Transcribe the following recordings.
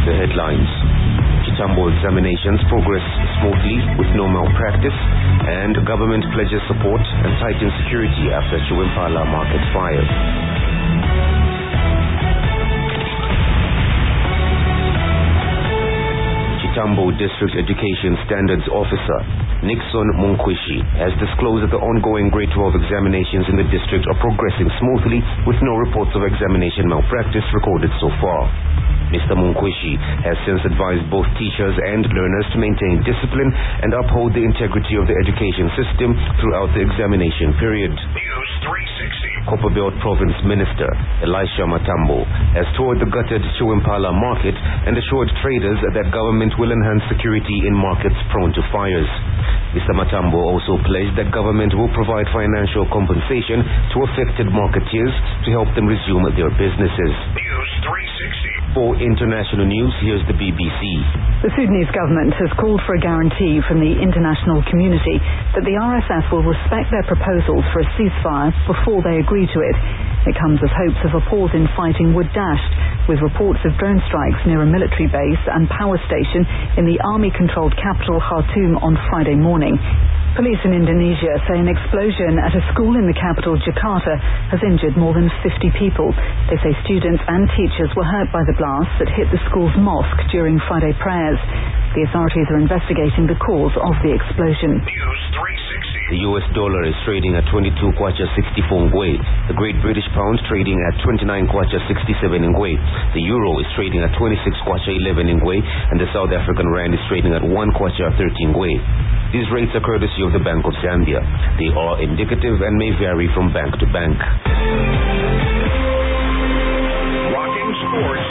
The headlines. Chitambo examinations progress smoothly with no malpractice, and government pledges support and tightens security after Chiwimpala market fire. Chitambo District Education Standards Officer Nixon Munkwishi has disclosed that the ongoing Grade 12 examinations in the district are progressing smoothly with no reports of examination malpractice recorded so far. Mr. Munkwishi has since advised both teachers and learners to maintain discipline and uphold the integrity of the education system throughout the examination period. News 360. Copperbelt Province Minister Elisha Matambo has toured the gutted Chiwimpala market and assured traders that government will enhance security in markets prone to fires. Mr. Matambo also pledged that government will provide financial compensation to affected marketeers to help them resume their businesses. News 360. For international news, here's the BBC. The Sudanese government has called for a guarantee from the international community that the RSF will respect their proposals for a ceasefire before they agree to it. It comes as hopes of a pause in fighting were dashed, with reports of drone strikes near a military base and power station in the army-controlled capital Khartoum on Friday morning. Police in Indonesia say an explosion at a school in the capital, Jakarta, has injured more than 50 people. They say students and teachers were hurt by the blast that hit the school's mosque during Friday prayers. The authorities are investigating the cause of the explosion. News 360. The US dollar is trading at 22 kwacha 64 ngwe. The Great British Pound trading at 29 kwacha 67 ngwe. The euro is trading at 26 kwacha 11 ngwe, and the South African rand is trading at 1 kwacha 13 ngwe. These rates are courtesy of the Bank of Zambia. They are indicative and may vary from bank to bank. Rocking sports.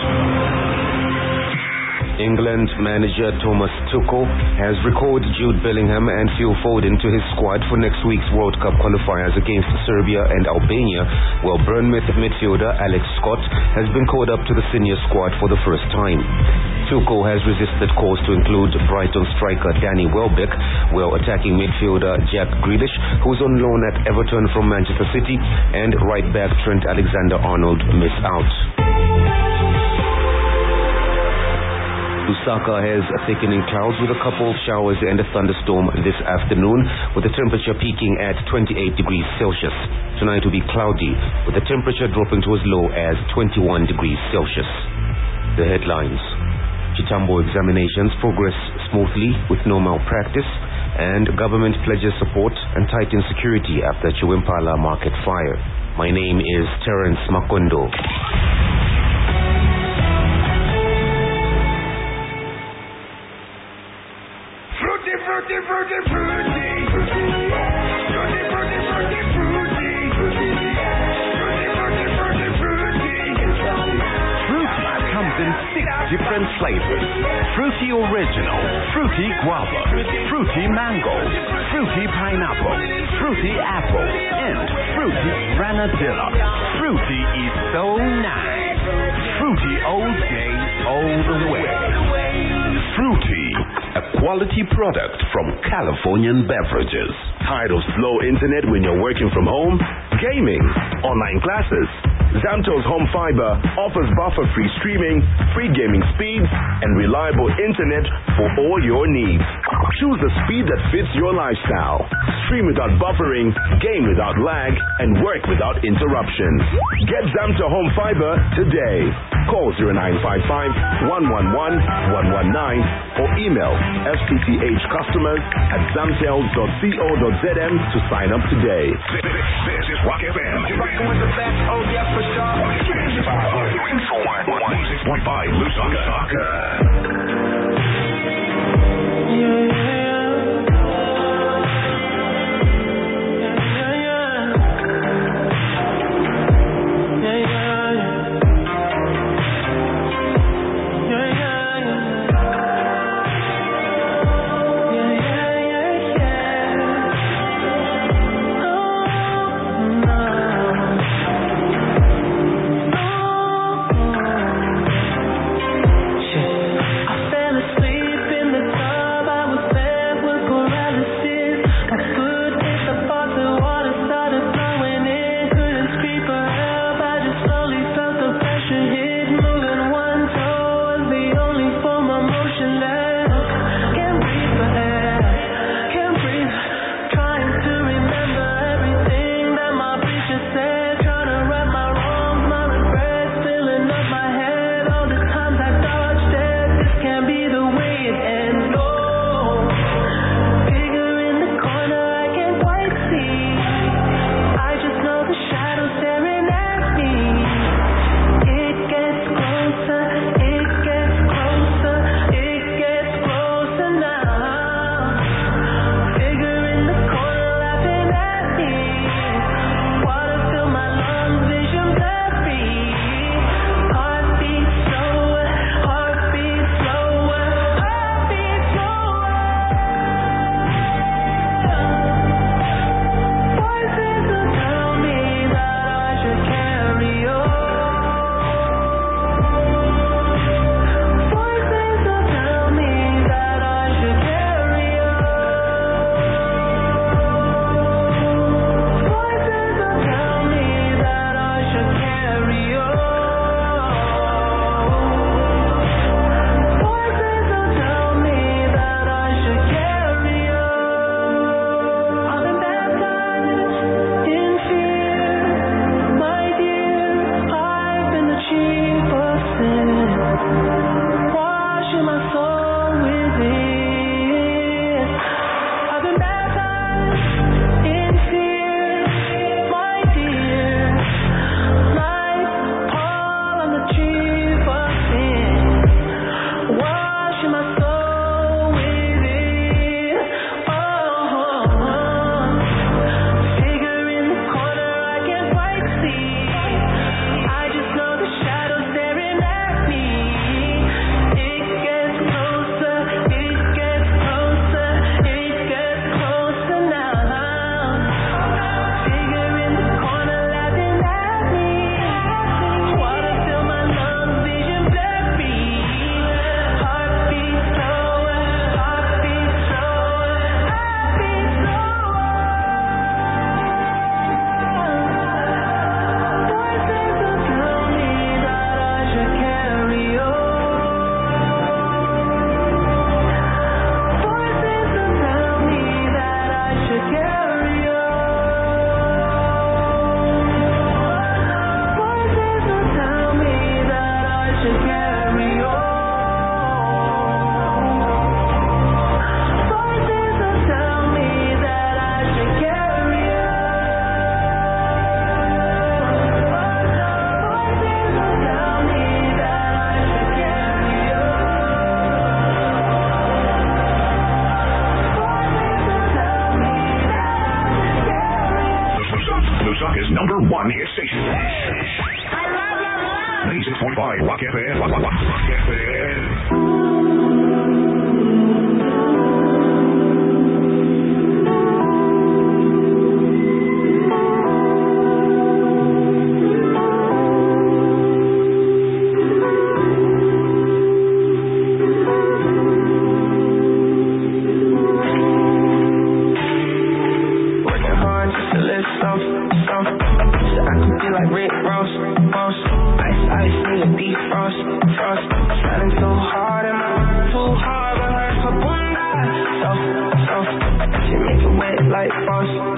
England manager Thomas Tuchel has recalled Jude Bellingham and Phil Foden to his squad for next week's World Cup qualifiers against Serbia and Albania, while Bournemouth midfielder Alex Scott has been called up to the senior squad for the first time. Tuchel has resisted calls to include Brighton striker Danny Welbeck, while attacking midfielder Jack Grealish, who's on loan at Everton from Manchester City, and right back Trent Alexander-Arnold miss out. Lusaka has thickening clouds with a couple of showers and a thunderstorm this afternoon, with the temperature peaking at 28 degrees Celsius. Tonight will be cloudy, with the temperature dropping to as low as 21 degrees Celsius. The headlines. Chitambo examinations progress smoothly with no malpractice, and government pledges support and tightens security after Chiwimpala market fire. My name is Terence Makondo. Fruity, fruity, fruity. Fruity, fruity, fruity, fruity. Fruity, fruity, fruity, fruity. Fruity comes in 6 different flavors. Fruity Original, Fruity Guava, Fruity Mango, Fruity Pineapple, Fruity Apple, and Fruity Granadilla. Fruity is so nice. Fruity all day, all the way. Fruity, a quality product from Californian Beverages. Tired of slow internet when you're working from home? Gaming, online classes. Zamtel's Home Fiber offers buffer-free streaming, free gaming speeds, and reliable internet for all your needs. Choose the speed that fits your lifestyle. Stream without buffering, game without lag, and work without interruptions. Get Zamtel Home Fiber today. Call 0955-111-119 or email fpthcustomers@zamtel.co.zm to sign up today. This is Rock FM. You're rocking with the best. Oh, yeah, for sure. 106.5 Lusaka. too hard and I work too hard, but her bunda. So, she make it wet like frost.